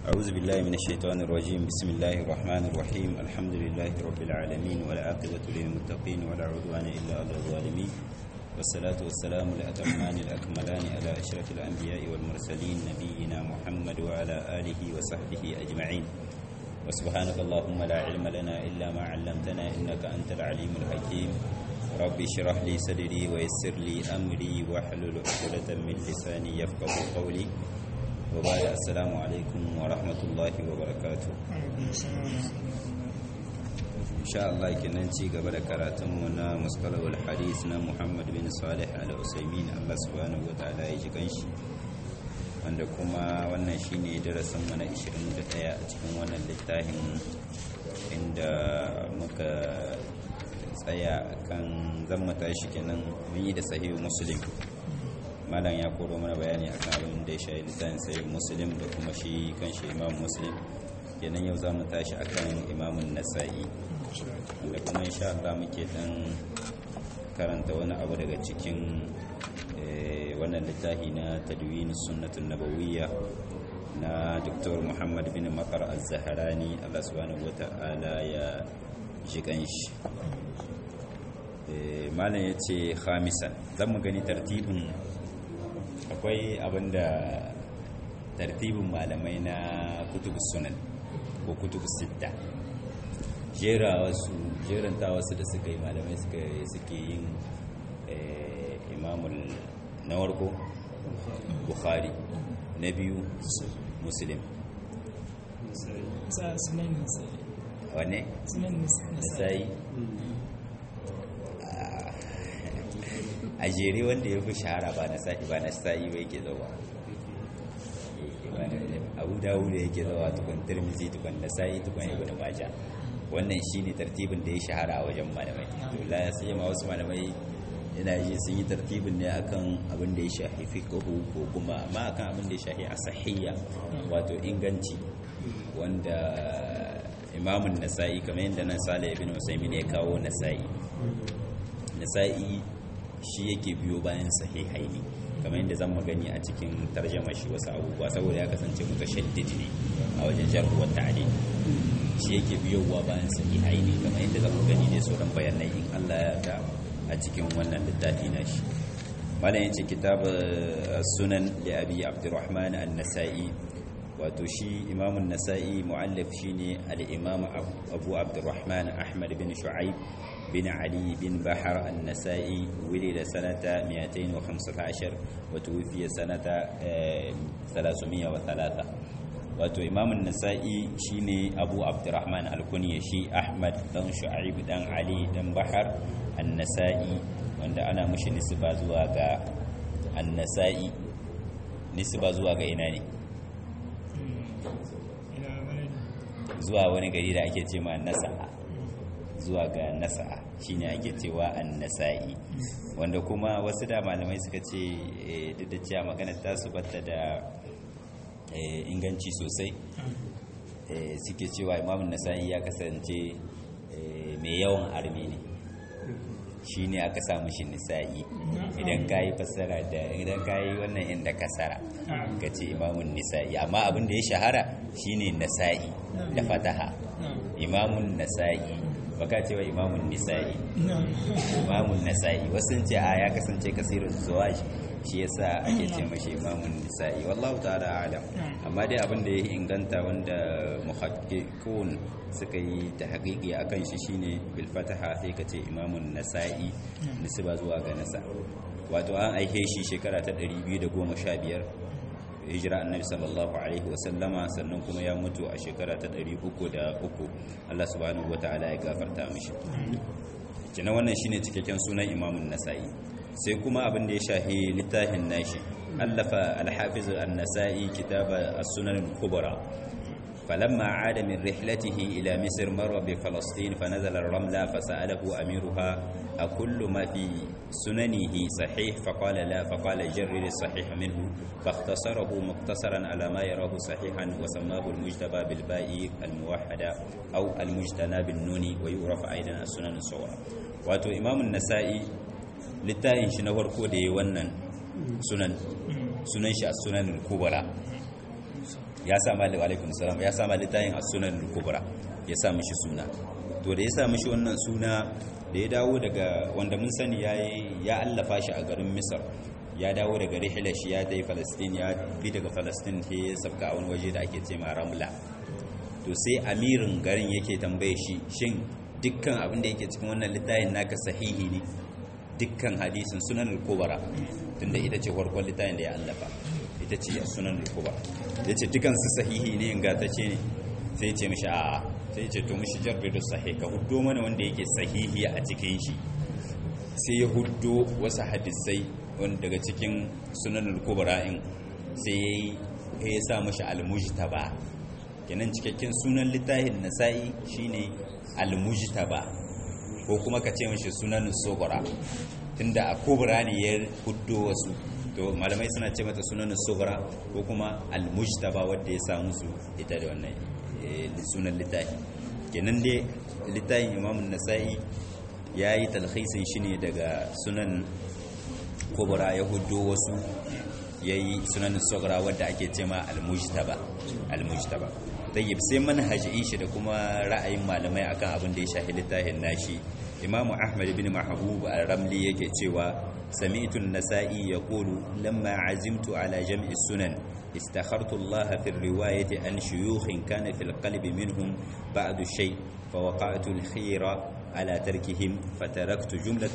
أعوذ بالله من الشيطان الرجيم. بسم الله الرحمن الرحيم. الحمد لله رب العالمين والعاقبة للمتقين ولا عدوان إلا على الظالمين، والصلاة والسلام الأتمان الأكملان على أشرف الأنبياء والمرسلين نبينا محمد وعلى آله وصحبه أجمعين. وسبحانك اللهم لا علم لنا إلا ما علمتنا إنك أنت العليم الحكيم. رب اشرح لي صدري ويسر لي أمري واحلل عقدة من لساني يفقهوا قولي. وبعد السلام عليكم ورحمة الله وبركاته. إن شاء الله كنا نشي قبل كراتمنا مصطلح الحديث محمد بن صالح العثيمين الله سبحانه وتعالى يجيكنش wanda kuma wannan shine darasin mu na 21 a cikin wannan littafin inda muka tsaya kan zan tashi kenan mun yi da sahih muslim. malam ya koro mana bayani akan abin da ya shahi littafin sahih muslim da kuma shi kanshi imam muslim. kenan yau zamu tashi akan imam an-nasa'i wanda kuma insha Allah muke dan karanta wani abu daga cikin wannan littafi na tadwin sunnatun nabawiyya na Dr. Muhammad bin Maqar az-Zahrani Allah subhanahu wata'ala ya jikan shi. malam yace khamisan zan mu gani tartibin, akwai abinda tartibin malamai na kutubus sunan ko kutubus sitta jeranta wasu da suka yi malamai suke yin imamul na warko bukhari, na biyu muslim, wane? nasa'i. a jere wanda ya fi shahara ba nasa'i ba yake zawa, abu dawud yake zawa, tukun tirmizi, tukun nasa'i, tukun ibn majah. wannan shine tartibin da ya shahara a wajen malamai. to la sai ma wasu malamai ina ji sun yi tartibin ne akan abin da ya shafi fiqh ko kuma amma akan abin da ya shafi asahiyya, wato inganci, wanda imamun nasa'i kamar yadda nan Salih ibn Usaymin ya kawo nasa'i shi yake biyo bayan sahihaini, kamar yadda zan magani a cikin tarjama shi wasu abubuwa, saboda ya kasance muka shaddid ne a wajen jarh wa ta'dil. shi yake biyowa bayan sahihaini, kamar yadda zan magani ne sauran bayanai in Allah ya yarda a cikin wannan littafi na shi. malam yace kitab sunan li abi abdurrahman an-nasa'i, wato shi imam an-nasa'i muallif shine al-imam abu abdurrahman ahmad bin shu'aib bin ali bin bahar an-nasa'i, wulida sanata 215 wa tuwfiya sanata 303. wato imam an-nasa'i shine abu abdurrahman al-kunya shi ahmad dan shu'aib dan ali dan bahar an-nasa'i, wanda ana mushi nisba zuwa ga an-nasa'i, nisba zuwa ga ina ne? zuwa wani gari da ake ce ma nasa'a, zuwa ga nasa'a shine ake cewa an-nasa'i, wanda kuma wasu da malamai suka ce duk da cewa magana ta su batta da inganci sosai, suke cewa imamun nasa'i ya kasance mai yawan armi ne, shi ne aka samu shi nisa'i. idan ka yi fassara da idan ka yi wannan inda kasara ka ce imamun nisa'i, amma abin da ya shahara shi ne nasa'i da fataha, imamun nasa'i, baka cewa imamun nisa'i, imamun nasa'i. wasu ce a ya kasance kasirun zuwaj, shi yasa ake ce mashi imamun nisa'i, wallahu ta'ala a'lam. amma dai abin da ya inganta wanda muhaqqiqun suka yi ta haƙiƙi akan shi shine bil fataha, sai ka ce imamun nasa'i, nisba zuwa ga nasa. wato an aihe shi shekara ta 215 hijira annabi sallallahu alaihi wasallama, sannan kuma ya mutu a shekara ta 303. Allah subhanahu wataala ya gafarta mishi. kina wannan shine cikakken sunan imamun nasa'i. sai kuma abin da ya shahi littafin nashi, allafa al-hafiz an-nasa'i kitaba as-sunan al-kubra. فلما عاد من رحلته إلى مصر مر بفلسطين فنزل الرملة فسأله أميرها أكل ما في سننه صحيح؟ فقال لا، فقال جرر الصحيح منه، فاختصره مقتصرا على ما يراه صحيحا، وسماه المجتبى بالباء الموحدة أو المجتنى بالنون، ويعرف أيضا السنن الصغرى. واتو إمام النسائي littafin shi na farko da ya wannan sunan shi a sunan kubra ya sa mali alaikum salam ya sa mali tayin as-sunan al-kubra ya sa mishi suna. To da ya sa mishi wannan suna da ya dawo daga wanda mun sani ya allafa shi a garin Misr, ya dawo daga rihilar shi ya tafi Palestine, ya bi daga Palestine sai ya sabka a wani waje da ake ce ma Ramla. To sai amirin garin yake tambaye shi, shin dukkan abin da yake cikin wannan littafin naka sahihi ne, dukkan hadisin sunan al-kubra, tunda ita ce farkon littafin da ya allafa, ita ce sunan al-kubra, yace dukkan su sahihi ne, ingantacce ne. Sai ya ce mishi a'a, sai ya ce to mishi jarridu sahih, ka huddo mana wanda yake sahihi a cikin shi. Sai ya huddo wasu hadisai wanda daga cikin sunan al-kubra in sai ya sa mishi al-mujtaba. Kenan cikakken sunan littafin nasa'i shine al-mujtaba, ko kuma ka ce mishi sunan sughra, tunda a kubra ne ya huddo wasu, to malamai suna ce mata sunan sughra ko kuma al-mujtaba wanda ya sa musu ita da wannan sunan littafi. Kenan dai littafin Imam an-Nasa'i yayi talhisin shi ne daga sunan kubra ya huddo wasu, yayi sunan sughra wanda ake cewa al-mujtaba. Tayyib, sai manhajin shi da kuma ra'ayin malamai akan abin da ya shafi littafin nashi. Imam Ahmad ibn Mahbub al-Ramli yake cewa sami'tu an-Nasa'i yaqulu lamma azimtu ala jam'i sunan istakhartu Allah fi riwayati an shuyukhin kana fi al-qalbi minhum ba'du shay fa waqa'tu al-khira ala tarkihim fataraktu jumlatan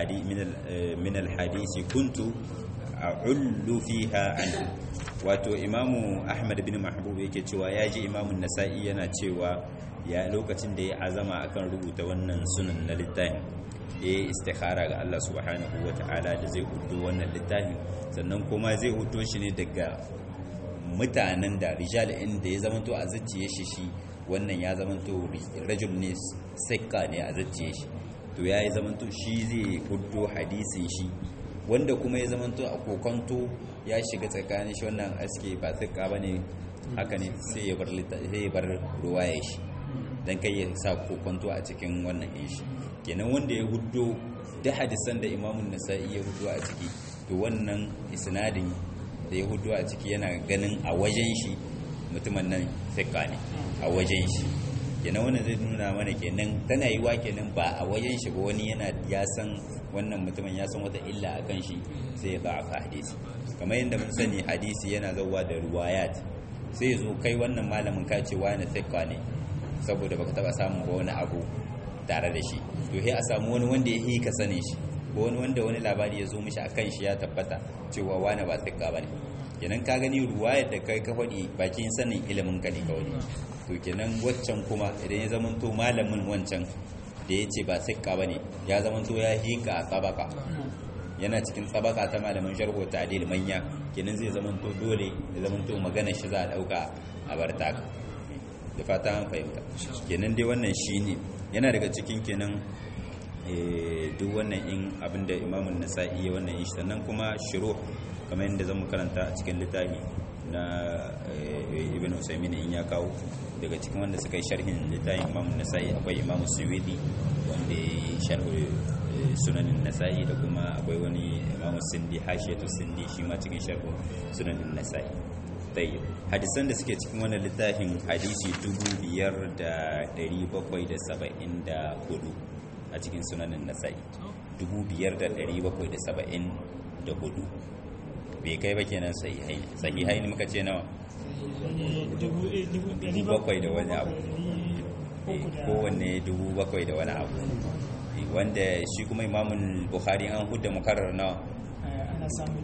min al-hadith kuntu a'ullu fiha anhu. Wato Imamu Ahmad bin Mahbub yake cewa ya ji Imamun Nasa'i yana cewa ya lokacin da ya azama akan rubuta wannan sunan na littafin, ya istikhara ga Allah subhanahu wata'ala da zai hudo wannan littafin, sannan kuma zai hudo shi ne daga mutanen da rijal inda ya zamanto a zuciye shi wannan ya zamanto rajul ne, sikka ne a zuciye shi, to ya yi zamanto shi zai hudo hadisin shi, wanda kuma ya zamanto a kokonto ya shiga tsakanin shi wannan aske ba tsaka bane, haka ne sai ya bar ruwaya shi dan kai ya sa kokonto a cikin wannan shi. Kenan wanda ya huddo da hadisan da Imamun Nasa'i ya huddo a ciki, to wannan isnadin da ya huddo a ciki yana ganin a wajen shi mutumin nan tsaka ne a wajen shi. Kenan wannan zai nuna mana kenan tana yiwa kenan ba a wajen shi ba, wani yana ya san wannan mutumin ya san wata illa akan shi sai ya ba a hadisi. Kamar yadda mun sani hadisi yana zauwa da riwayat, sai zo kai wannan malamin ka ce wani thikka ne saboda baka taba samun ba wani abu tare da shi, to sai a samu wani wanda ya yi ka sane shi, ko wani wanda wani labari ya zo mishi akan shi ya tabbata cewa wani ba thikka bane. Kenan ka gani ruwayar da kai ka faɗi bakin sanin ilimin ka ne kawai. To kenan waccan kuma idan ya zamanto malamin wancan da ya ce ba thikka bane, ya zamanto ya hinka a tsabaka, yana cikin tsabaka ta malamin sharhu ta'dil manya, kenan zai zamanto dole ya zamanto magana shi za a dauka a barta. Da fata an fahimta. Kenan dai wannan shine yana daga cikin kenan duk wannan in abinda Imamun Nasa'i ya wannan shi. Sannan kuma shuruh kamar yadda zamu karanta a cikin littafi na Ibn Usaymin in ya kawo, daga cikin wanda suka yi sharhin littafin Imamun Nasa'i akwai Imam Suyuti wanda ya sharhu sunanin Nasa'i, da kuma akwai wani Imam Sindi, Hashiyatu Sindi, shi ma cikin sharhu sunanin Nasa'i. Tayyib, hadisan da suke cikin wannan littafin hadisi 5774 a cikin sunanin Nasa'i, 5774 bai kai ba kenan sahihai ne muka ce nawa 7,000 da wani abu, kowanne 7,000 da wani abu, wanda shi kuma Imamun Bukhari an hudda mukarrar nawa ana samun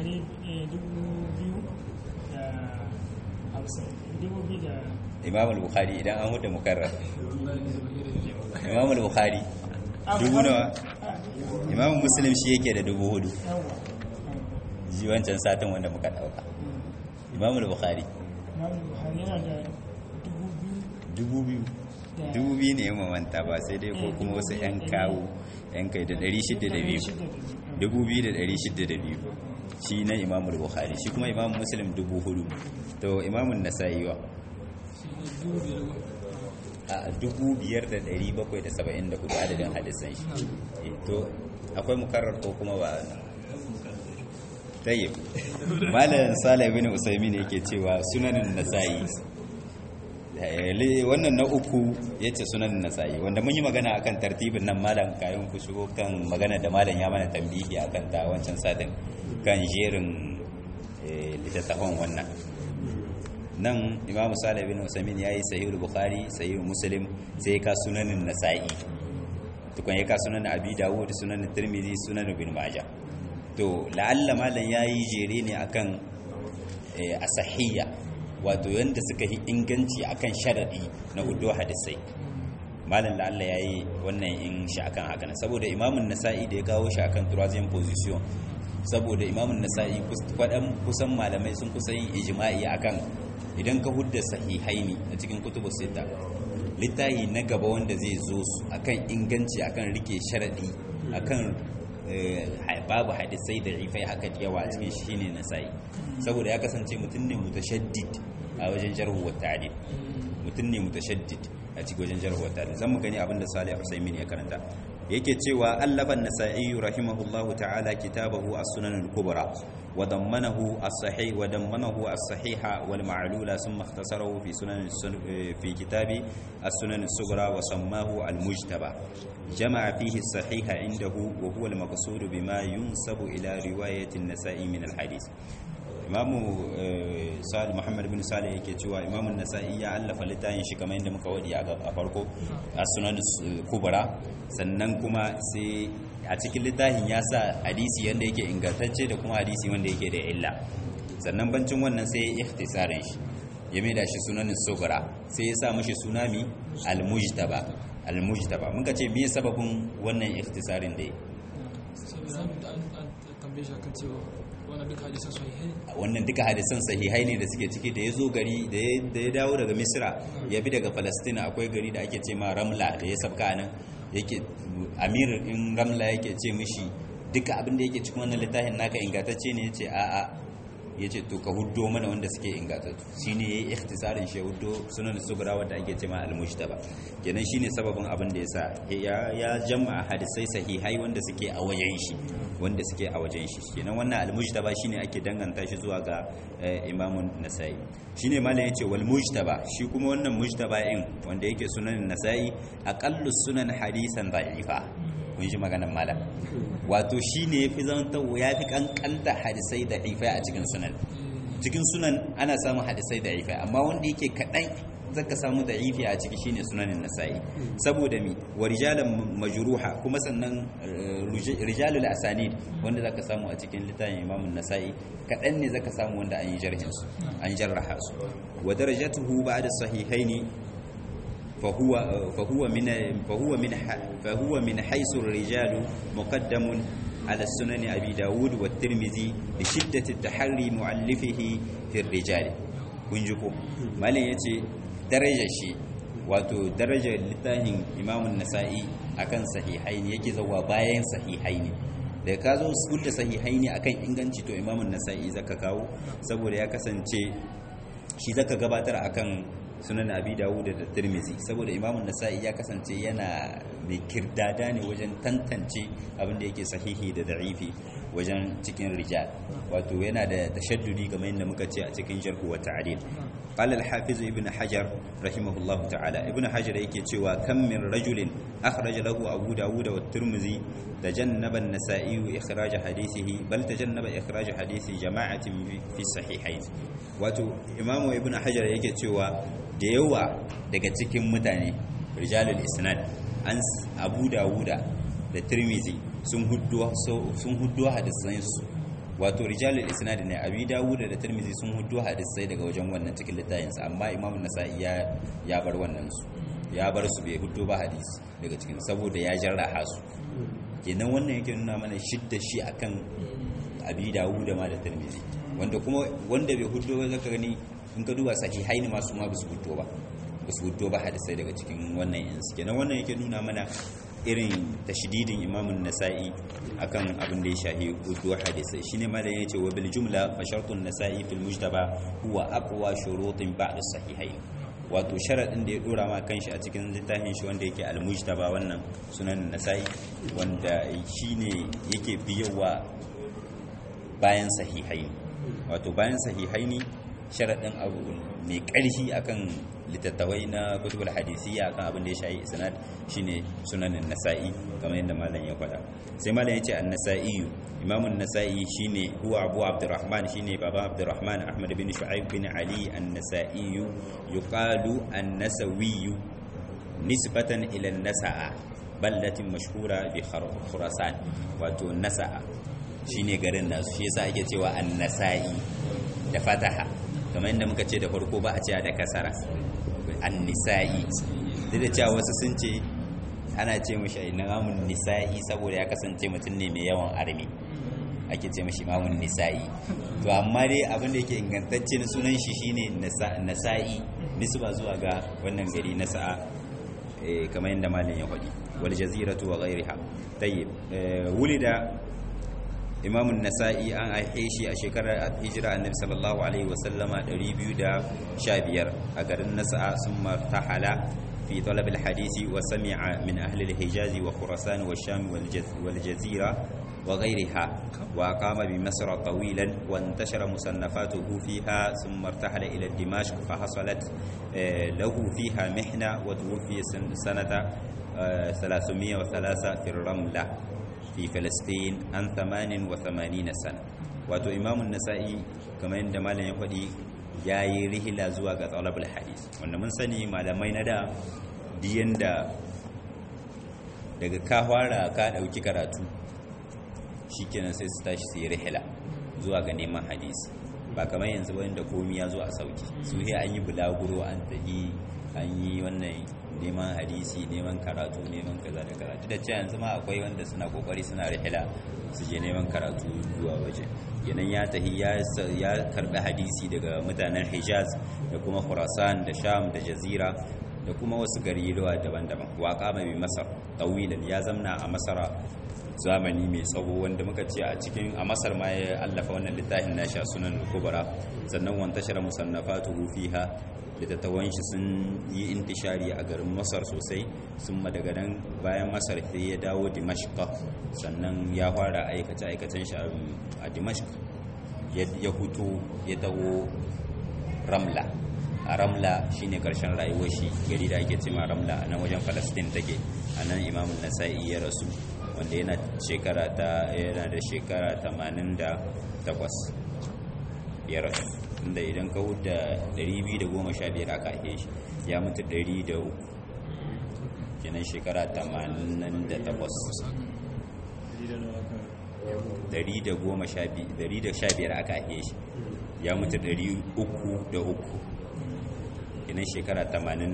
2,050 Imamul Bukhari idan an hudda mukarrar Imamul Bukhari dubu nawa, Imamun Muslim shi yake da 4,000 ji wancan satin wanda muka dauka. Imamul Bukhari yana da 2,000 ne ya mamanta ba, sai dai ko kuma wasu 'yan kawo 'yan kai da 602 2,602 shi na Imamul Bukhari, shi kuma Imam Muslim 4,000. To Imamun Nasa'i wa a 5,774 adadin hadisan shi. To akwai mukarrar ko kuma ba tayyib malam Salih ibn Usaymin yake cewa sunanin nasa'i wannan na uku yace sunanin nasa'i wanda mun yi magana akan tartibin nan malam kayan ku shigo kan magana da malam ya mana tambihi akan ta wancan satin kan jerin littattafan wannan nan Imam Salih ibn Usaymin yayi sahihul Bukhari sahihul Muslim sai ka sunanin nasa'i tukun ya ka sunan Abi Dawud sunan Tirmidhi sunan Ibn Majah to la'alla malam yayi jere ne akan asahiyya wato yanda suka yi inganci akan sharadi na hudu hadisai malam la'alla yayi wannan in shi akan haka saboda Imam Nasa'i da ya kawo shi akan troisième position saboda Imam Nasa'i kusan malamai sun kusa yin ijma'i akan idan ka hudda sahihaini a cikin kutubus sita littahi na gaba wanda zai zo su akan inganci akan rike sharadi akan babu hadisai da rifai haka yawa a cikin shi ne Nasa'i saboda ya kasance mutum ne mutashaddid a wajen jarhu wa ta'dil mutum ne mutashaddid a cikin wajen jarhu wa ta'dil zan mu gani abinda Salih Usaymin ya karanta yake cewa allafa an-Nasa'i rahimahullahu ta'ala kitabahu as-Sunan al-Kubra wa dammanahu as-sahih wa dammanahu as-sahiha wal ma'lula thumma ikhtasarahu fi sunan fi kitabi as-Sunan as-Sughra wa sammahu al-Mujtaba jama'a fihi as-sahiha indahu wa huwa al-maqsud bima yunsabu ila riwayati an-Nasa'i min al-hadith imamu Salih Muhammad bin Salih yake cewa imamu Nasa'i ya allafa littafin shi kamar yadda muka wadi a farko as-Sunan Kubra sannan kuma sai a cikin littafin ya sa hadisi wanda yake ingantacce da kuma hadisi wanda yake da illa sannan bancin wannan sai ya ikhtisarin shi ya maida shi Sunan Sughra sai ya sa mashi sunami al-Mujtaba muka ce me sababin wannan ikhtisarin da wannan duka hadisan sahihai ne da suke ciki da ya zo gari da ya dawo daga Misra ya bi daga Palestina akwai gari da ake ce ma Ramla da ya sabka nan yake amir in Ramla yake ce mishi duka abin da yake cikin wannan littafin naka ingantacce ne yace a'a yace to ka huddo mana wanda suke ingantattu shine yayi ikhtisarin shi huddo Sunan Sughra wanda ake ce ma al-Mujtaba kenan shine sababin abin da yasa ya jama'a hadisai sahihai wanda suke a wajen shi kenan wannan al-Mujtaba shine ake danganta shi zuwa ga Imam Nasa'i shine malam yace wal Mujtaba shi kuma wannan Mujtaba in wanda yake Sunan Nasa'i aqallu sunan hadisan da'ifa kun ji maganar malam wato shine yafi zanta yafi kankanta hadisai da'ifai a cikin sunan ana samun hadisai da'ifai amma wanda yake kadan zaka samu da'ifi a ciki shine Sunanin Nasa'i saboda mi wa rijalan majruha kuma sannan rijalul asanid wanda zaka samu a cikin littafin Imam Nasa'i kadan ne zaka samu wanda an yi jarhin su an jarraha su wa darajatuhu ba'da sahihaini فهو من حيث الرجال مقدم على السنن أبي داود والترمذي لشدة التحري مؤلفه في الرجال kunjiko malin yace darajar shi wato darajar littafin Imam Nasa'i akan sahihaini yake zawa bayan sahihaini da ka zo da sahihaini akan inganci to Imam Nasa'i zaka kawo saboda ya kasance shi zaka gabatar akan Sunan Abi Dawud da Tirmidhi saboda Imam Nasa'i ya kasance yana mai kirdada ne wajen tantance abin da yake sahihi da da'ifi wajen cikin rijal wato yana da tashaddudi kamar yadda muka ce a cikin jarh wa ta'dil qala al-hafiz ibn hajar rahimahullah ta'ala ibn hajar yake cewa kam min rajulin akhraja lahu abu dawud wa tirmidhi tajannaba an-nasa'i ikhraj hadithihi bal tajannaba ikhraj hadithi jama'atin fi sahihayn wato imamu ibn hajar yake cewa da yawa daga cikin mutane rijalul isnad an abu dawuda da tirmizi sun huddo hadisan su wato rijalul isnad ne abi dawuda da tirmizi sun huddo hadisai daga wajen wannan cikin littafin sa amma imamu nasa'i ya bar wannan su ya bar su bai huddo ba hadisi daga cikin saboda ya jarraha su kenan wannan yake nuna mana shidda shi akan abi dawuda ma da tirmizi wanda bai huddo ba zaka gani in ka duba sahihaini masu ma basu huddo ba hadisai daga cikin wannan yansu kenan wannan yake nuna mana irin tashdidin imamun nasa'i akan abin da ya shahi huddo hadisai shine malam yace wa bil jumla fa shartun nasa'i fil mujtaba huwa aqwa shurutin ba'd as-sahihain wato sharadin da ya dora ma kanshi a cikin littafin shi wanda yake al-mujtaba wannan Sunan Nasa'i wanda shine yake biyawa bayan sahihaini, wato bayan sahihaini sharaɗin abu mai ƙarfi akan littattafai na kutubul hadisiyya akan abin da ya shayi isnad shine sunanin nasa'i kamar yadda malam ya faɗa. Sai malam ya ce an-nasa'i, imamun nasa'i shine huwa abu abdurrahman, shine baba abdurrahman ahmad bin shu'aib bin ali an-nasa'i, yuqalu an-nasawi nisbatan ila an-nasa'a ballatin mashhura bi khurasan, wato nasa'a shine garin nasu, shi yasa ake cewa an-nasa'i da fataha, kamar yadda muka ce da farko ba a cewa da kasara an-nisa'i. Duk da cewa wasu sun ce ana ce mashi imamun nisa'i saboda ya kasance mutum ne mai yawan armi, ake ce mashi imamun nisa'i. To amma dai abin da yake ingantacce na sunan shi shine nasa'i, nisba zuwa ga wannan gari nasa'a, kamar yadda malam ya faɗi. Wal jaziratu wa ghayriha. Tayyib, wulida imamun nasa'i an haife shi a shekarar hijira annabi sallallahu alaihi wasallama 215 a garin nasa'a, sun martahala fi talab alhadisi wa sami'a min ahli alhijaz wa khurasan wa sham wal jazira wa ghayriha, wa qama bi masr tawilan wa intashara musannafatuhu fiha, thumma irtahala ila dimashq fa hasalat lahu fiha mihna wa tuwfiya sanata 303 fi ramla fi Falastin an 88 sana. Wato imamun nasa'i kamar yadda malam ya faɗi ya yi rihila zuwa ga talabul hadis, wanda mun sani malamai na da diyan da daga ka fara ka ɗauki karatu shikenan sai su tashi su yi rihila zuwa ga neman hadisi, ba kamar yanzu wanda komi ya zo a sauki. Su an yi bulaguro, an tafi an yi wannan neman hadisi, neman karatu, neman kaza da karatu. Da cewa yanzu ma akwai wanda suna kokari suna rihila su je neman karatu zuwa waje. Yanan ya tahi ya karbi hadisi daga mutanen Hijaz da kuma Khurasan da Sham da Jazira da kuma wasu gariruwa daban-daban. Wa qama bi Masar tawilan, ya zamna a Masara zamani mai tsawo, wanda muka ce a cikin a Masar ma ya allafa wannan littafin nashi a Sunan Kubra. Sannan wan tashara musannafatuhu fiha, littattafan shi sun yi intishari a garin Masar sosai. Sun daga nan bayan Masar sai ya dawo Dimashq, sannan ya fara aikace-aikacen shi a Dimashq, ya hutu ya dawo Ramla. A Ramla shine karshen rayuwar shi, gari da ake cewa Ramla a nan wajen Palestine take. A nan Imam Nasa'i ya rasu, wanda yana da shekara 88 ya rasu. Inda idan ka huda 215 aka haife shi, ya mutu 103, kenan shekara 88. 115 aka haife shi, ya mutu 303, kenan shekara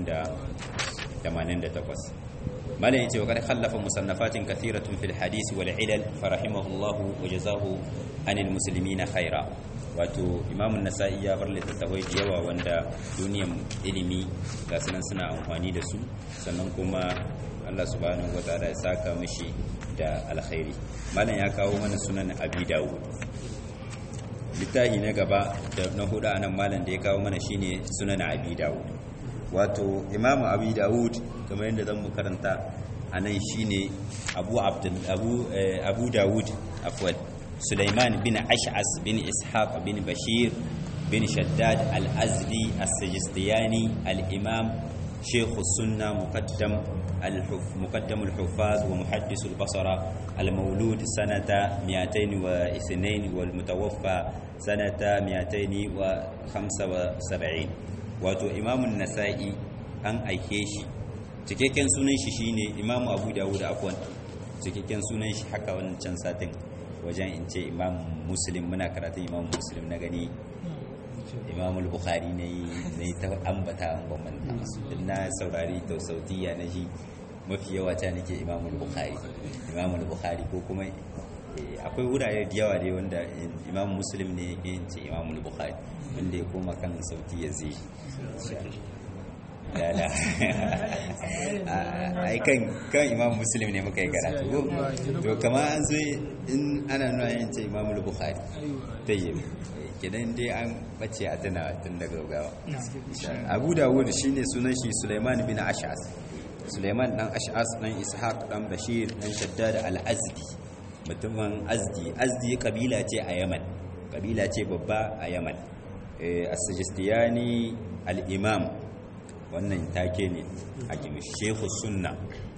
88. malam yace wa kad khallafa musannafatin kathiratun fil hadith wal ilal farahimahullahu wa jazahu anil muslimina khaira. Wato imamun nasa'i ya bar littattafai da yawa wanda duniyan ilimi ga sunan suna amfani da su, sannan kuma Allah subhanahu wa ta'ala ya saka mishi da alkhairi. Malam ya kawo mana sunan Abi Dawud. Littafi na gaba da na hudu anan malam da ya kawo mana shine sunan Abi Dawud. Wato imamu Abi Dawud kamar yadda zan mu karanta anan shine Abu Dawud afwan Sulaiman bin Ash'as bin Ishaq bin Bashir bin Shaddad al-Azdi as-Sajistiyani al-Imam Sheikh السنة مقدم الحفاظ ومحدث البصرة المولود سنة 202 والمتوفى سنة 275. wato imamun nasa'i an aike shi, cikakken sunan shi shine imamu Abu Dawud afwan, cikakken sunan shi haka wancan satin wajen in ce imam Muslim, muna karatun imam Muslim na gani imamul Bukhari ne ta ambata an gwamnati din na saurari to sautiya na shi mafi yawa ta nake imamul Bukhari ko kuma akwai wurare da yawa dai wanda imam Muslim ne yake yin ce imamul Bukhari, wanda ya koma kan sauti ya zai ai kan imam Muslim ne muka yi karatu to kama an so in ana nuna yin ce imamul Bukhari tayyib kidan dai an bace a tana tun daga gawa. Abu Dawud shine sunan shi Sulaiman bin Ash'as, Sulaiman dan Ash'as dan Ishaq dan Bashir dan Shaddad al-Azdi, mutumin Azdi kabila ce a Yaman. kabila ce babba a yaman as-sajistiyani al-imam wannan take ne hakim shehu sunna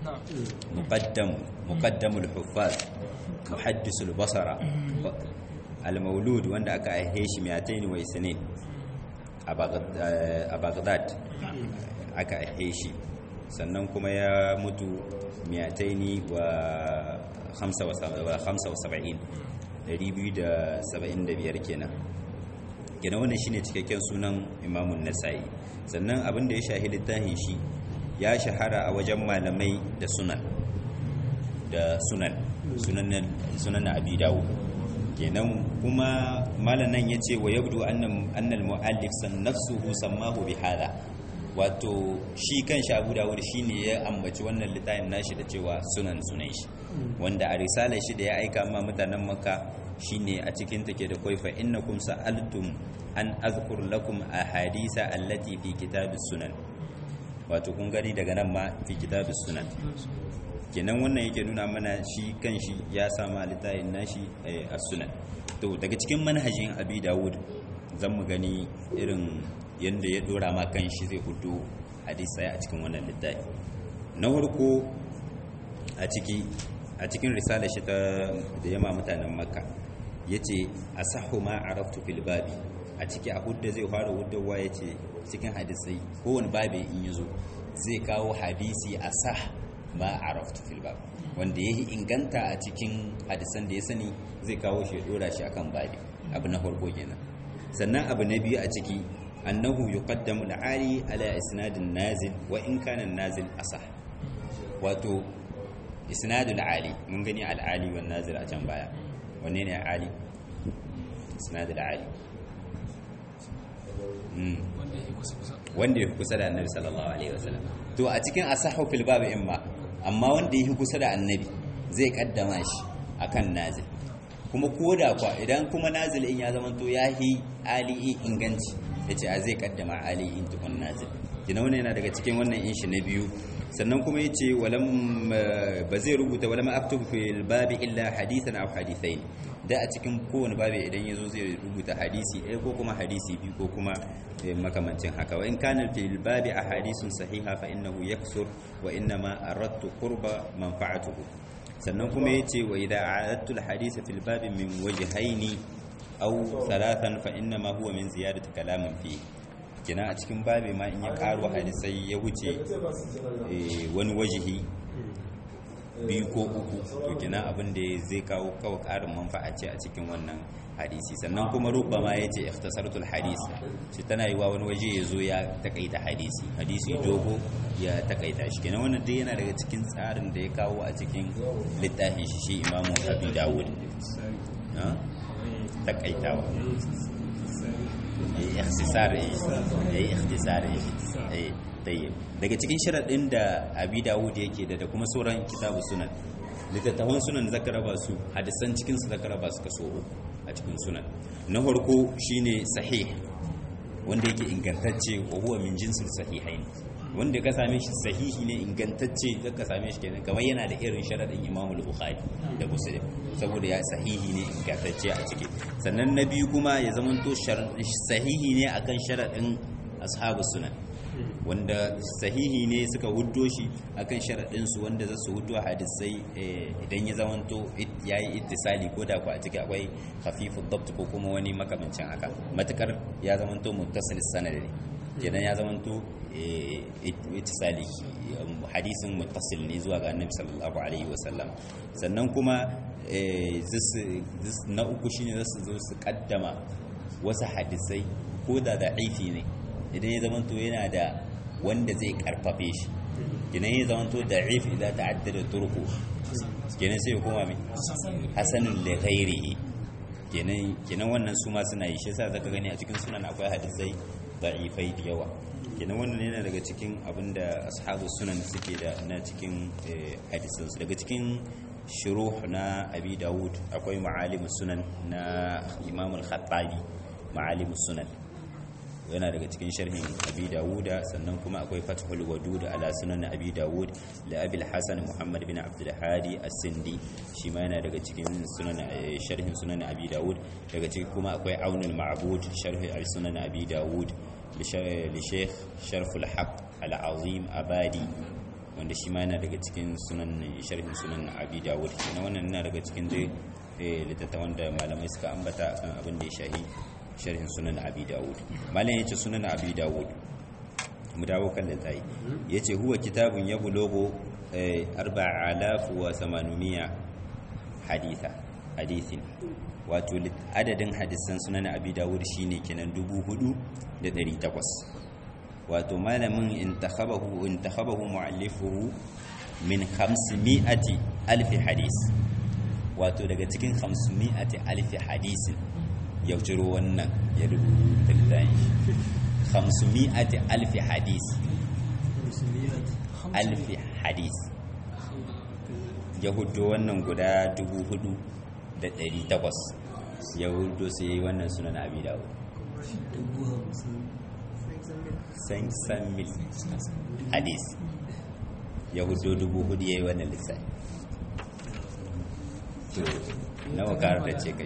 muqaddamul huffaz muhaddisul basara al-maulud wanda aka aihe shi 202 a Baghdad aka aihe shi sannan kuma ya mutu 275 kenan wannan shine cikakken sunan imamun nasa'i sannan abin da ya shahi littafin shi ya shahara a wajen malamai da sunan abi dawud kenan kuma malanan yace wa yabdu annal muallif san nafsuhu sammahu bihadha wato shi kan shi abu dawud shine ya ambaci wannan littafin nashi da cewa sunan shi wanda a risalar shi da ya aika ma mutanen makka shine a cikin take da kaifa innakum sa'altum an azkur lakum ahadisa allati fi kitabis sunan wato kun gani daga nan ma fi kitabis sunan kenan wannan yake nuna mana shi kanshi ya sama littafin nashi a sunan to daga cikin manhajin abi dawud zan mu gani irin yanda ya dora ma kanshi zai hudu hadisai a cikin wannan littafi na farko a cikin risalar shi ta da yama mutanen makka yace asahhu ma araftu fil babi a ciki a hudda zai fara huddawa yace cikin hadisai kowane babi in yazo zai kawo hadisi asah ma araftu fil bab wanda yayi inganta a cikin hadisan da ya sani zai kawo shi ya dora shi akan babi abu na farko kenan sannan abu na biyu a ciki annahu yuqaddamu al-ali ala isnadin nazil wa in kana nazil asah wato isnadul ali mun gani al-ali wan nazil a can baya wanne ne ali isnadul ali wanda ya kusa da annabi sallallahu alaihi wasallam to a cikin asahu fil bab imma amma wanda ya kusa da annabi zai kaddama shi akan nazil kuma koda kwa idan kuma nazil in ya zama to yahi ali inganci yace a zai kaddama ali in tukun nazil kina wannan yana daga cikin wannan inshi na biyu sannan kuma yace walam ba zai rubuta walam aktubu fil babi illa hadithan aw hadithain da a cikin kowane babi idan yazo zai rubuta hadisi ɗaya ko kuma hadisi biyu ko kuma makamancin haka wa in kana fil babi ahadithun sahiha fa innahu yaksur wa inma aradtu qurba manfa'atuhu sannan kuma yace wa idha a'adtu al hadith fil babi min wajhaini aw thalathan fa inma huwa min ziyadati kalamin fi kina a cikin babi ma in ya karo hadisai ya wuce wani wajihi biyu ko uku to kina abin da zai kawo karin manfa'a ce a cikin wannan hadisi sannan kuma rubama yace ikhtasaratul hadis shi tana yi wa wani waje yazo ya takaita hadisi dogo ya takaita shi kenan wannan dai yana daga cikin tsarin da ya kawo a cikin littafin shi imamu abi dawud takaitawa ikhtisar daga cikin sharaɗin da abi dawud yake da kuma sauran kitabu sunan littattafan sunan zakara ba su hadisan cikin su zakara ba su kaso a cikin sunan na farko shine sahih wanda yake ingantacce wa huwa min jinsil sahihain wanda ka same shi sahihi ne ingantacce zaka same shi kenan kamar yana da irin sharadin Imam al-Bukhari da Muslim saboda ya sahihi ne ingantacce a ciki sannan na biyu kuma ya zamanto sahihi ne akan sharadin ashabus sunan wanda sahihi ne suka huddo shi akan sharadin su wanda za su huddo hadisai idan ya zamanto yayi ittisali ko da ku a ciki akwai khafifud dabt ko kuma wani makamancin haka matakar ya zamanto muttasil sanad ne kenan ya zamanto ittisali hadisin muttasil ne zuwa ga annabi sallallahu alaihi wasallam sannan kuma na uku shine zasu zo su kaddama wasu hadisai ko da da'ifi ne idan ya zamanto yana da wanda zai karfafe shi kenan ya zamanto da'if idan ta'addada turku kenan sai kuma mai hasanun li ghairihi kenan wannan su ma suna yi shi yasa zaka gani a cikin sunan akwai hadisai da'ifai da yawa kenan wannan yana daga cikin abinda ashabu sunan suke da na cikin hadisansu daga cikin shuruh na abi dawud akwai ma'alimus sunan na imam al-khattabi ma'alimus sunan yana daga cikin sharhin abi dawuda. Sannan kuma akwai fathul wadud ala sunan abi dawud da abil hasan muhammad bin abdul hadi as-sindi, shi ma yana daga cikin sharhin sunan abi dawud. Daga cikin kuma akwai aunul ma'bud sharhi sunan abi dawud li shaykh sharful haq al-azim abadi, wanda shi ma yana daga cikin sharhin sunan abi dawud. Wannan yana daga cikin littattafan da malamai suka ambata akan abin da ya shahi sharhin sunan abi dawud. malam yace sunan abi dawud, mu dawo kan littafi, yace huwa kitabun yablugu 4800 hadithin, wato adadin hadisan sunan abi dawud shine kenan 4800. wato malamin intakhabahu mu'allifuhu min 500,000 hadis, wato daga cikin 500,000 hadisin ya ciro wannan ya rubuta littafin 500,000 hadis, 1000 hadis ya hudo wannan guda 4,800 ya hudo sai yi wannan sunan abi dawud 500,000 hadis ya hudo 4,000 ya yi wannan lissafi. to nawa karar da ce kai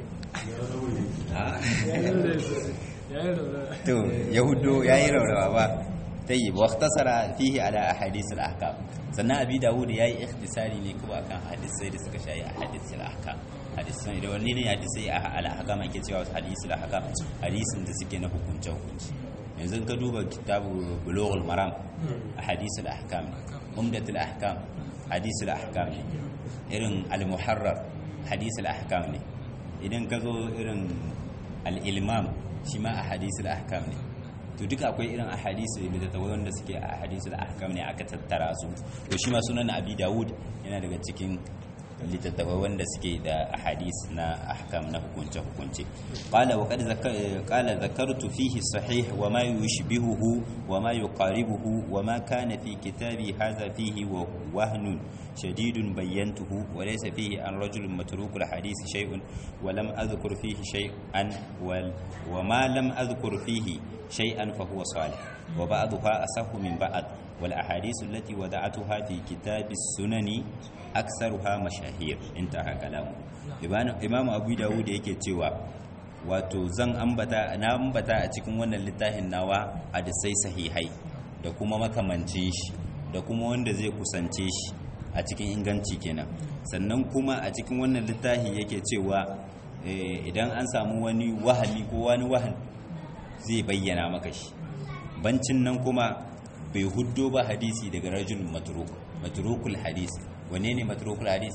to yahudo ya yi raurawa ba ta yi waktasara fihi ala ahadith al-ahkam. sannan abi dawud ya yi ikhtisari ne kuma akan hadisai da suka shayi ahadith al-ahkam. hadisan da wani ne hadisai al-ahkam ake cewa hadith al-ahkam, hadisin da suke na hukunce hukunci. yanzu ka duba kitabu bulughul maram ahadith al-ahkam, umdatul ahkam hadith al-ahkam ne, irin al-muharrar hadith al-ahkam ne. idan ka zo irin al-ilmam shi ma ahadith al-ahkam ne. to duka akwai irin ahadisi da ta wanda suke ahadith al-ahkam ne aka tattara su. to shi ma sunan abi dawud yana daga cikin littattafai wanda suke da ahadis na ahkam na hukunce qala wa qad zakartu fihi sahih wa ma yushbihuhu wa ma yuqaribuhu wa ma kana fi kitabi hadha fihi wa wahnun shadidun bayyantuhu wa laysa fihi an rajulun matrukul hadith shay'un wa lam adhkur fihi shay'an wa ma lam adhkur fihi shay'an fa huwa salih wa ba'daha asahhu min ba'd wal ahadith allati wada'atuha fi kitab as-sunani aksaruha mashahir. intaha kalamu. Imam Abu Dawud yake cewa wato zan ambata a cikin wannan littafin nawa hadisai sahihai da kuma makamancin shi da kuma wanda zai kusance shi a cikin inganci kenan. sannan kuma a cikin wannan littafi yake cewa idan an samu wani wahami ko wani wahan zai bayyana maka shi. bancin nan kuma bai huddo ba hadisi daga rajulun matrukul hadis. wane ne matrukul hadis?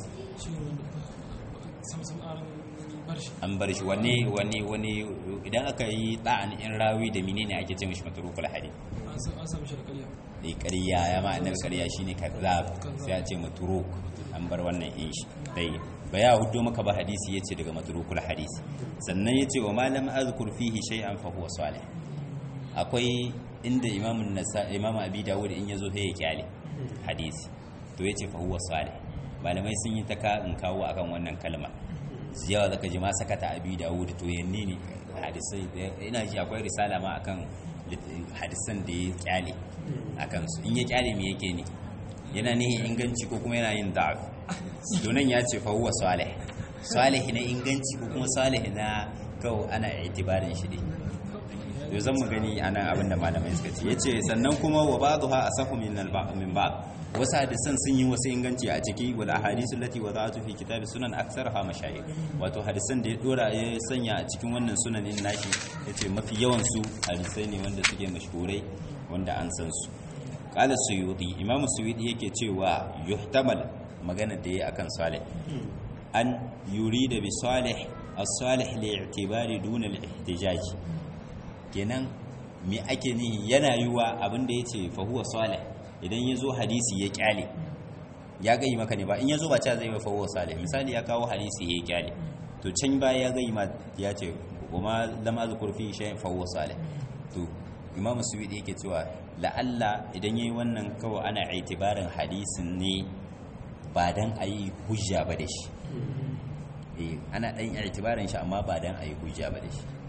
an bar shi wane idan aka yi ta'an in rawi da menene ake ce mishi matrukul hadis? an samu shi da ƙarya. ƙarya ya ma annabi ƙarya shine kazzab, sai a ce matruk, an bar wannan in shi dai ba ya hudo maka ba hadisi yace daga matrukul hadis. sannan yace wa ma lam azkur fihi shay'an fa huwa salih. akwai inda imam abi dawud in yazo sai ya kyale hadisi to yace fa huwa salih. malamai sun yi ta in kawo akan wannan kalma ziyawa zaka ji ma sakata abi dawud to yanne ne hadisai ina ji akwai risala ma akan hadisan da ya kyale akan su. in ya kyale me yake ne, yana nihin inganci ko kuma yana yin da'af? to nan ya ce fa huwa salih na inganci ko kuma salih na kawai ana itibarin shi dai. to zan mu gani anan abinda malamai suka ce. yace sannan kuma wa ba'dha asahu min ba'd, wasu hadisan sun yi wasu inganci a ciki. wal ahadisu allati wada'tu fi kitabi sunan aktsaruha mashayikh, wato hadisan da ya dora ya sanya a cikin wannan sunanin nashi yace mafi yawan su hadisai ne wanda suke mashhurai wanda an san su. qala suyuti, imamu suyuti yake cewa yuhtamal, magana da yayi akan salih, an yurida bi salih as-salih li'tibari duna al-ihtijaj. kenan me ake ni yana yiwa abinda yace fa huwa salih idan yazo hadisi ya kyale ya gayi maka ne ba in yazo ba ta zai fa huwa salih. misali ya kawo hadisi ya kyale to can ba ya gayi ma ya ce kuma lam azkur fi shay'in fa huwa salih. to imam suwidi yake cewa la'alla idan yayi wannan kawai ana itibarin hadisin ne ba dan ayi hujja ba da shi. ana dan itibarin shi amma ba dan ayi hujja ba da shi.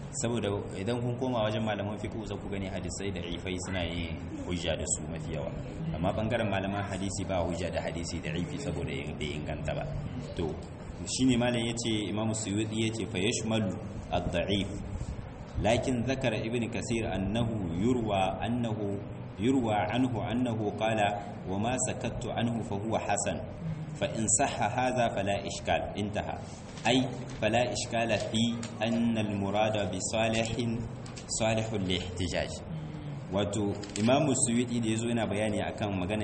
saboda idan kun koma wajen malaman fiqh za ku gani hadisai da ifai suna yin hujja da su mafi yawa, amma bangaren malaman hadisi ba hujja da hadisi da ifi saboda bai inganta ba. to shine malam yace Imam Suyuti yace fa yashmalu ad-da'if lakin zakara ibn kasir annahu yurwa anhu annahu qala wa ma sakattu anhu fa huwa hasan fa in sahha hadha fala ishkal intaha ay fala ishkala fi anna al-murada bi salihun lihtijaj. wato Imam Suyuti da yazo yana bayani akan maganar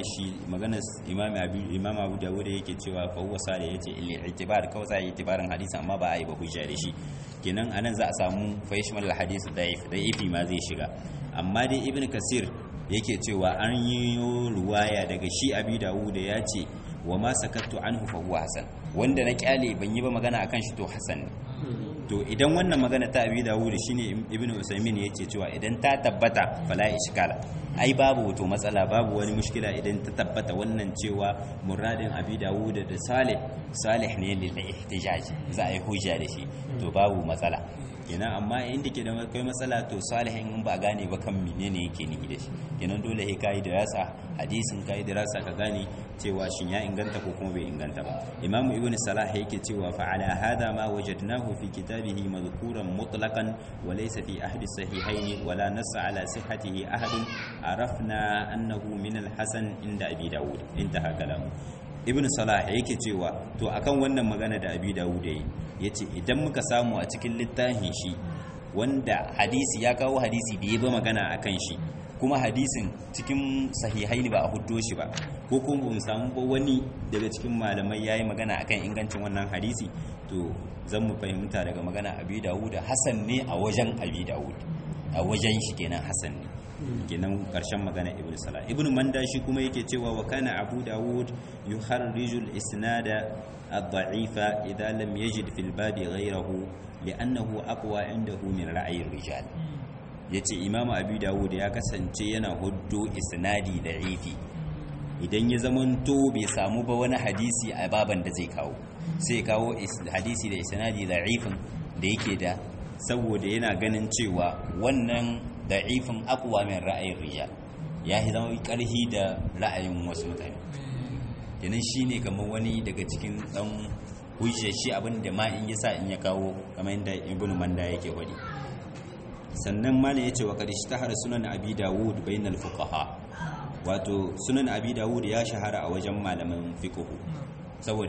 Imam Abu Dawud yake cewa fa huwa salih yace al-i'tibar kawai sai i'tibarin hadisi amma ba a yi ba hujja da shi, kenan anan za a samu fa yashmal hadith da'ifi ma zai shiga. amma dai Ibn Kasir yake cewa an yi ruwaya daga shi Abi Dawud ya ce wa ma sakattu anhu fa huwa hasan, wanda na kyale ban yi ba magana akan shi to hasan ne. to idan wannan magana ta Abi Dawud shine Ibn Usaymin yake cewa idan ta tabbata fala ishkala, ai babu to matsala, babu wani mushkila idan ta tabbata wannan cewa muradin Abi Dawud da salih ne lil ihtijaj, za a yi hujja da shi to babu matsala kenan. amma inda ke da kai matsala to salihin in ba gane ba kan menene yake nihi da shi, kenan dole sai kai dirasa hadisin, kai dirasa ka gane cewa shin ya inganta ko kuma bai inganta ba. Imam Ibn Salah yake cewa fa ala hada ma wajadnahu fi kitabihi madhkuran mutlaqan wa laysa fi ahadi sahihayn wa la nassa ala sihhatihi ahad arafna annahu min al-hasan inda Abi Dawud, intaha kalamu. Ibn Salah yake cewa to akan wannan magana da Abi Dawud yace idan muka samu a cikin littafin shi wanda hadisi ya kawo hadisi da ya ba magana akan shi, kuma hadisin cikin sahihaini ba a huddo shi ba, ko kuma mu samu ba wani daga cikin malamai yayi magana akan ingancin wannan hadisi, to zan mu fahimta daga magana Abi Dawud hasan ne a wajen Abi Dawud, a wajen shi kenan hasan ne kenan karshen magana Ibn Salah. Ibn Manda shi kuma yake cewa wa kana Abu Dawud yukharriju al-isnada ad-da'ifa idha lam yajid fil babi ghayrahu li'annahu aqwa 'indahu min ra'yi ar-rijal. yace Imam Abi Dawud ya kasance yana huddo isnadi da'ifi idan ya zamanto bai samu ba wani hadisi a baban da zai kawo, sai kawo hadisi da isnadi da'ifin da yake da, saboda yana ganin cewa wannan da'ifin aqwa min ra'ayin rijal, ya zama karhi da ra'ayin wasu mutane, kenan shine kamar wani daga cikin dan hujjar shi abinda ma in yasa in ya kawo kamar yadda Ibn Manda yake wadi. sannan malam yace wa qad ishtahara sunan Abi Dawud bainal fuqaha, wato sunan Abi Dawud ya shahara a wajen malaman fiqh saboda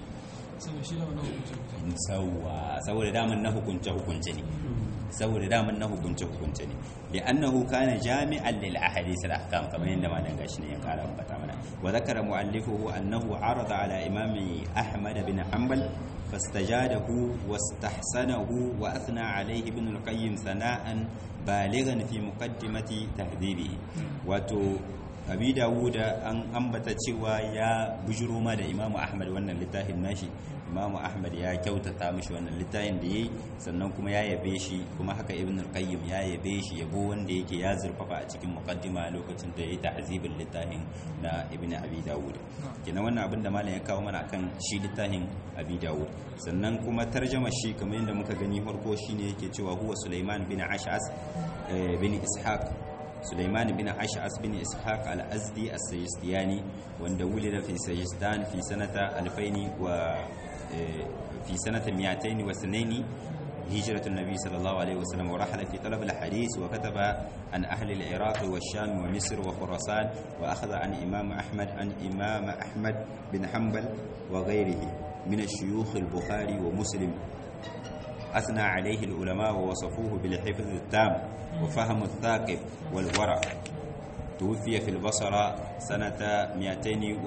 saboda daman na hukunce ne, saboda daman na hukunce ne, li'annahu kana jami'an lil ahadith al ahkam, kamar yadda malam gashi ne ya kara ambata mana. wa zakara mu'allifuhu annahu arada ala imami Ahmad bin Hanbal fastajadahu wastahsanahu wa athna alayhi ibn al-Qayyim sana'an balighan fi muqaddimati tahdhibihi. wato Abi Dawud an ambata cewa ya bujuro ma da Imam Ahmad wannan littafin nashi, Imam Ahmad ya kyautata mishi wannan littafin da yayi, sannan kuma ya yabe shi, kuma haka Ibn al-Qayyim ya yabe shi yabo wanda yake ya zurfafa a cikin muqaddima lokacin da yayi tahzibul littafin na Ibn Abi Dawud. kenan wannan abin da malam ya kawo mana akan shi littafin Abi Dawud. sannan kuma tarjuma shi kamar yadda muka gani farko shine yake cewa huwa Sulaiman bin Ash'as bin Ishaq سليمان بن أشعث بن إسحاق الأزدي السيستياني ولد في سجستان في سنة 2000 في سنة 202 هجرة النبي صلى الله عليه وسلم، ورحل في طلب الحديث وكتب عن أهل العراق والشام ومصر وخراسان، وأخذ عن إمام أحمد بن حنبل وغيره من الشيوخ البخاري ومسلم. أثنى عليه العلماء ووصفوه بالحفظ التام وفهم الثاقب والورع. توفي في البصرة سنة 275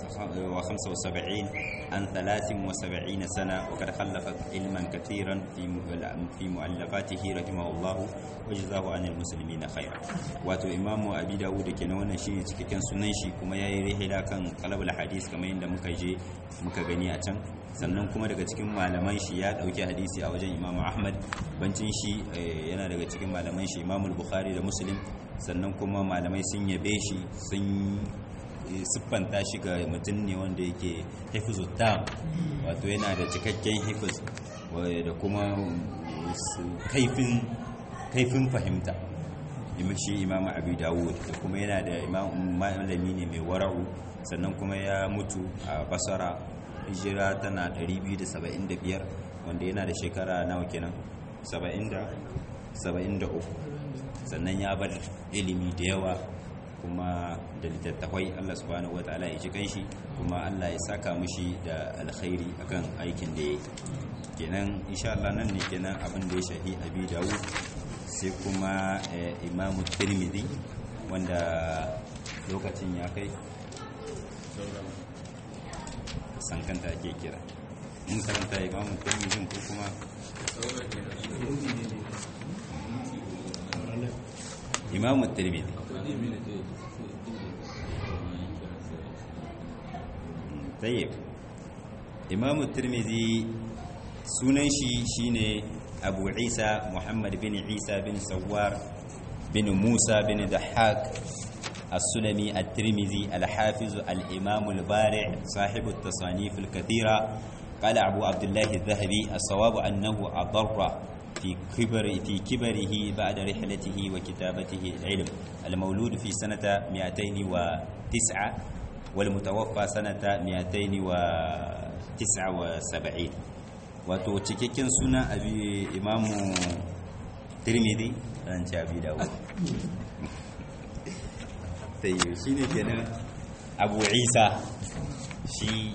عن 73 سنة، وقد خلف علما كثيرا في مؤلفاته رحمه الله وجزاه عن المسلمين خيرا. واتو إمام أبي داود كنا wannan shine cikakken sunan shi, kuma yayi rihila kan qalabul hadis kamar yadda muka gani a can. sannan kuma daga cikin malaman shi ya dauki hadisi a wajen Imam Ahmad, bancin shi yana daga cikin malaman shi Imam Bukhari da Muslim. sannan kuma malamai sun yabe shi, sun siffanta shi ga mutum ne wanda yake hifzu tam, wato yana da cikakken hifz da kuma kaifin kaifin fahimta shi imamu abu dawud da kuma yana da malami ne mai wara'u sannan kuma ya mutu a basara hijira tana 275 wanda yana da shekara nawa kenan 73 sannan ya bar ilimi da yawa kuma da littattafai Allah subhanahu wataala ya ji kanshi kuma Allah ya saka mushi da alkhairi akan aikin da yake kenan insha Allah nan ne kenan abin da ya shahi abi dawud sai kuma imamu tirmidhi wanda lokacin ya kai sankanta ake kira mun karanta imamu tirmidhi ko kuma imamu tirmidhi tayyib imamu tirmidhi sunan shi shine abu isa muhammad bin isa bin sawar bin musa bin dahak السلمي الترمذي الحافظ الإمام البارع صاحب التصانيف الكثيرة قال أبو عبد الله الذهبي الصواب أنه أضر في كبره بعد رحلته وكتابته العلم المولود في سنة 209 والمتوفى سنة 279 wato cikakken suna abi imamu tirmidhi dan ci abi dawud sai shi ne kenan abu isa shi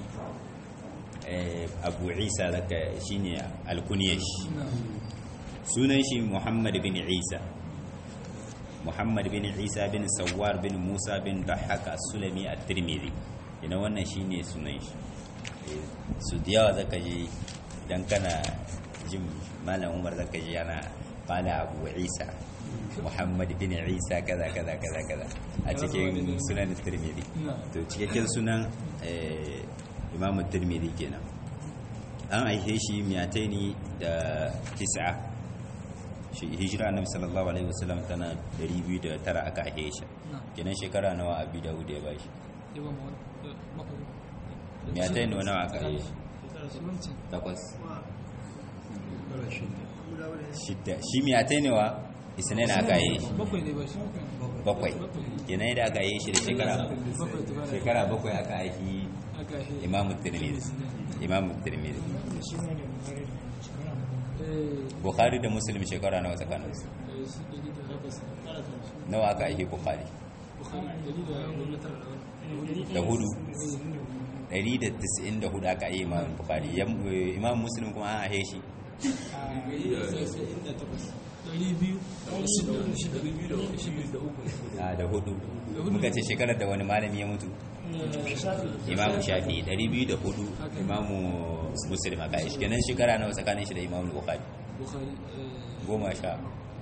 abu isa daga shi ne alkuniyar shi sunan shi muhammad bin isa bin sawar bin musa bin dahaka sulami a tirmidhi yana wannan shi ne sunan shi su da yawa zaka ji idan kana jin malam umar zaka ji yana kala abu isa muhammad bin isa kaza kaza kaza kaza a cikin sunan tirmidhi to cikakken sunan imam tirmidhi kenan an aihe shi 209 shi hijira annabi sallallahu alaihi wasallam tana 209 aka aihe shi kenan shekara nawa abi dawud ya bashi 200 nawa aka aihe shi takwas shidda shi 200 ne wa isnai na aka yi shi bakwai kenan da aka yi shi da shekara bakwai aka yi imamu tirmidhi bukhari da muslim shekara nawa tsakanin su nawa aka yi bukhari da hudu 194 aka yi imam bukhari imam muslim kuma an ahe shi da hudu muka ce shekarar da wani malami ya mutu imamu shafi 204 imamu muslim aka yi shi kenan shekara nawa tsakanin shi da imamu bukhari goma can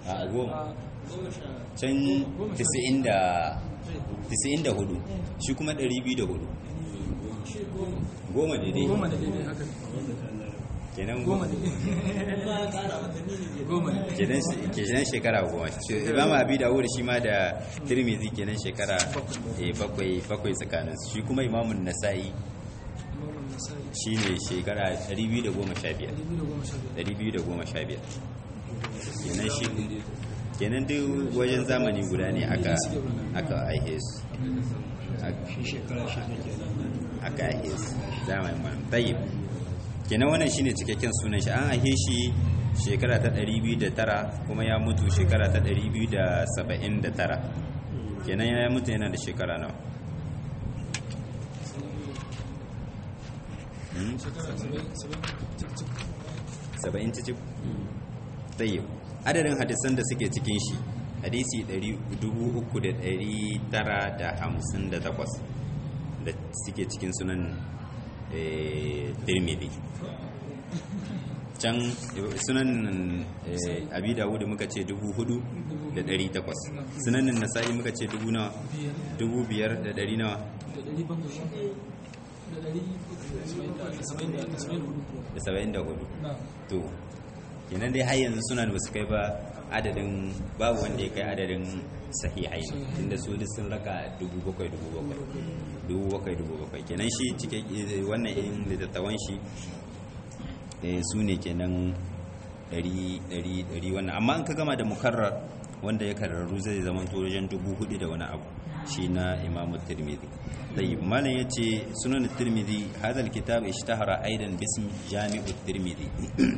94 shi kuma 204 goma daidai kenan kenan shekara goma imam abi dawud shi ma da tirmidhi kenan shekara bakwai tsakanin shi kuma imamun nasa'i shine shekara 215 kenan shi kenan duk wajen zamani guda ne aka aihe su aka aihe su zamanin man tayyib kenan wannan shine cikakken sunan shi an aihe shi shekara ta 209 kuma ya mutu shekara ta 279 kenan ya mutu yana da shekara nawa saba'in cicip tayyib adadin hadisan da suke cikin shi hadisi 3,958 da suke cikin sunan tirmidhi can sunan abi dawud muka ce 4,800 sunanin nasa'i muka ce 5,100 nawa da 74 to kenan dai har yanzu sunan ba su kai ba adadin babu wanda ya kai adadin sahihai inda su sun raka 7,700 kenan shi cike wannan irin litattawan shi su ne kenan 100 wannan, amma in ka gama da mukarrar wanda ya kararru zai zama to wajen 4,000 da wani abu shi na imamu tirmidhi. tayyib malam yace sunan tirmidhi hadha alkitab ishtahara aidan bism jami'u tirmidhi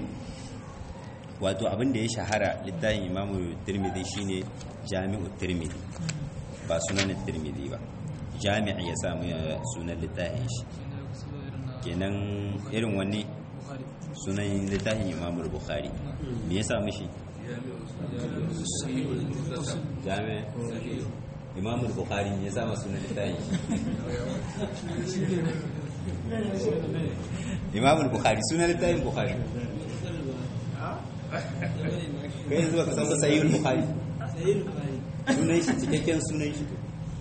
wato abin da ya shahara littafin imamu tirmidhi shine jami'u tirmidhi ba sunan tirmidhi ba, jami'i ya samu sunan littafin shi kenan irin wanne sunan littafin imamu bukhari me ya samu shi jami'a imamu bukhari ya samu sunan littafin shi imamu bukhari sunan littafin bukhari kai yanzu baka san ba sahihul bukhari sunan shi cikakken sunan shi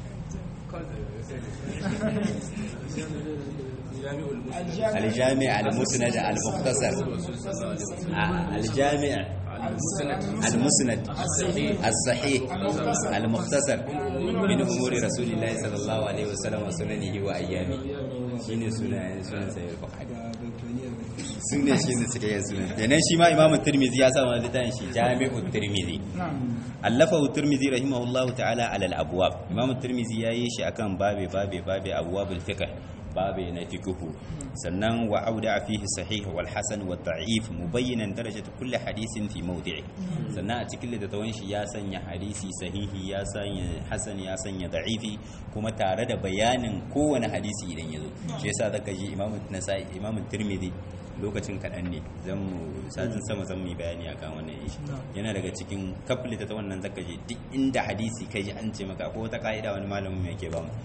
الجامع المسند المختصر الجامع المسند الصحيح المختصر من أمور رسول الله صلى الله عليه وسلم وسننه وأيامه shine sunan sayyid bukhari sunan shine cikakken sunan kenan shi ma imamu tirmidhi ya sa wannan littafin shi jami'u tirmidhi allafahu tirmidhi rahimahullahu ta'ala ala al-abwab. imamu tirmidhi yayi shi akan babe abwabul fiqh babe na fiqh sannan wa auda fihi sahih wal hasan wa da'if mubayyinan darajat kulli hadisin fi mawdi'i. sannan a cikin littafin shi ya sanya hadisi sahihi, ya sanya hasan, ya sanya da'ifi, kuma tare da bayanin kowane hadisi idan yazo. shi yasa zaka ji imamu nasai imamu tirmidhi lokacin kaɗan ne zan mu satin sama zan mu bayani akan wannan ishi. yana daga cikin kaflita ta wannan zaka je duk inda hadisi kai ji an ce maka ko wata ka'ida wani malamin mai yake ba mu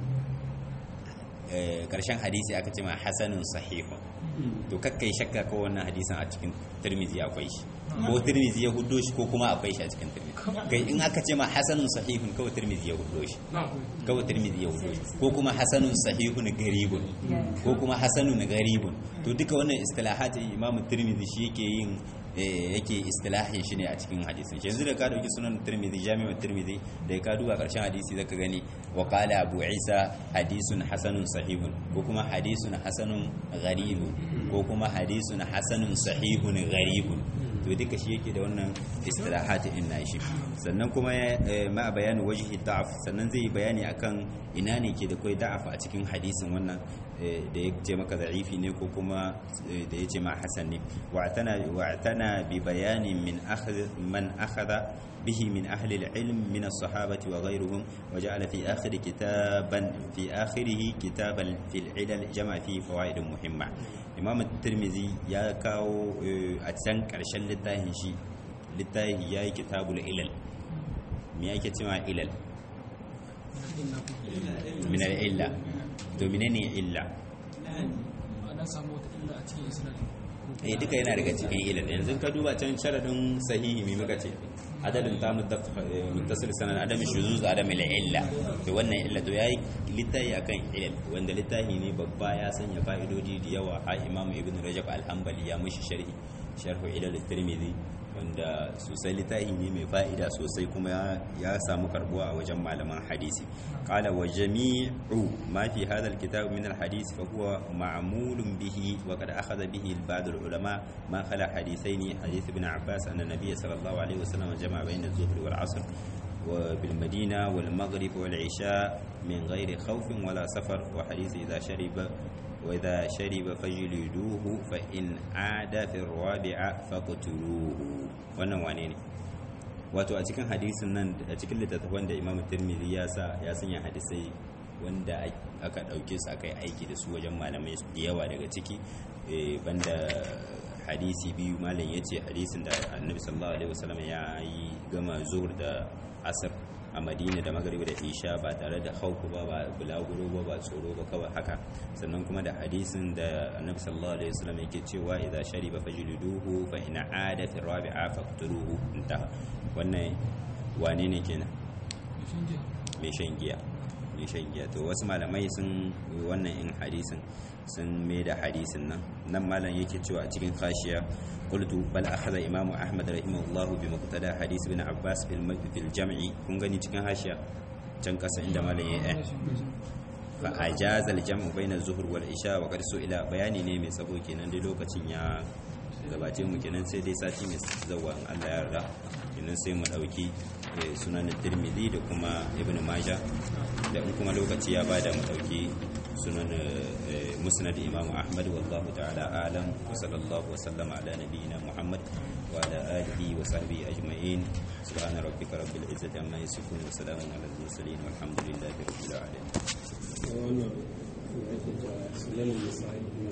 karshen hadisi aka ce ma hasanun sahihun, to kakkai shakka ko wannan hadisin a cikin tirmidhi akwai shi, ko tirmidhi ya huddo shi ko kuma akwai shi a cikin tirmidhi. kai in aka ce ma hasanun sahihun kawai tirmidhi ya huddo shi, kawai tirmidhi ya huddo shi, ko kuma hasanun sahihun garibun, ko kuma hasanun garibun, to duka wannan istilahat imam tirmidhi shi yake yin yake istilahin shi ne a cikin hadisin shi. yanzu da ka dauki sunan tirmidhi jami'u tirmidhi da ka duba karshen hadisi zaka gani wa qala abu isa hadisun hasanun sahihun, ko kuma hadisun hasanun gharibun, ko kuma hadisun hasanun sahihun gharibun, to duka shi yake da wannan istilahat din nashi. sannan kuma ma bayanu wajhi da'af, sannan zai bayani akan ina ne ke da kai da'af a cikin hadisin wannan da ya ce maka da'ifi ne ko kuma da ya ce ma hasan ne. wa'tana bi bayanin min man akhadha bihi min ahli al-ilm min as-sahabati wa ghayruhum wa ja'ala fi akhirih kitaban fi al-ilal jama'a fi fawaid muhimma. imam tirmidhi ya kawo a can karshen littafin shi littafi yayi kitabul ilal. me yake cewa ilal? min al-illa. to menene illa? ana samu wata illa a cikin isnadin duka yana daga cikin ilal. yanzu ka duba can sharadin sahihi me muka ce adadin tamu muttasil sanan adam shuzuz adam illa, to wannan illa to yayi littafi akan ilal, wanda littafi ne babba ya sanya fa'idodi da yawa. ha imam ibn rajab al-hanbali ya mishi sharhu ilal tirmidhi, wanda sosai littafi ne mai fa'ida sosai kuma ya samu karbuwa a wajen malaman hadisi. qala wa jami'u ma fi hadha alkitab min alhadith fa huwa ma'mulun bihi wa qad akhadha bihi ba'd alulama ma khala hadithaini hadith ibn abbas anna nabiy sallallahu alaihi wasallam jama'a bayna adh-dhuhr wal 'asr wa bil madina wal maghrib wal 'isha min ghairi khawfin wala safar, wa hadith idha shariba وإذا شرب فجلدوه فإن عاد في الرابعة فاقتلوه. wannan wane ne? wato a cikin hadisin nan, a cikin littattafan da Imam Tirmidhi ya sanya hadisai wanda aka dauke su aka yi aiki da su wajen malamai da yawa. daga ciki banda hadisi biyu malam yace hadisin da Annabi sallallahu alaihi wasallam ya yi gama zuhur da asr a Madina da Maghrib da Isha ba tare da khawfu ba bulaguro ba tsoro ba kawai haka. sannan kuma da hadisin da Annabi sallallahu alaihi wasallam yake cewa idza shariba fajliduhu fa in aada fi rabi'a faqtuluhu. inta wannan wane ne kenan? mai shan giya. to wasu malamai sun wannan in hadisin sun mai da hadisin nan malam yake cewa a cikin khashiya qultu bal akhadha imam ahmad rahimahullahu bi muqtada hadith ibn abbas fil jam'i. kun gani cikin hashiya can kasa inda malam ya fa ajaza al jam'u bayna az-zuhr wal isha wa qad su'ila. bayani ne mai tsabo kenan dai lokacin gabace mu kenan sai dai sati mai zawa in Allah ya yarda kenan sai mu dauki sunan Tirmidhi da kuma Ibn Majah da in kuma lokaci ya bada mu dauki sunan musnad Imam Ahmad wallahu ta'ala a'lam wa sallallahu wa sallama ala nabiyyina Muhammad wa ala alihi wa sahbihi ajma'in subhana rabbika rabbil izzati amma yasifun wa salamun ala al mursalin walhamdulillahi rabbil alamin.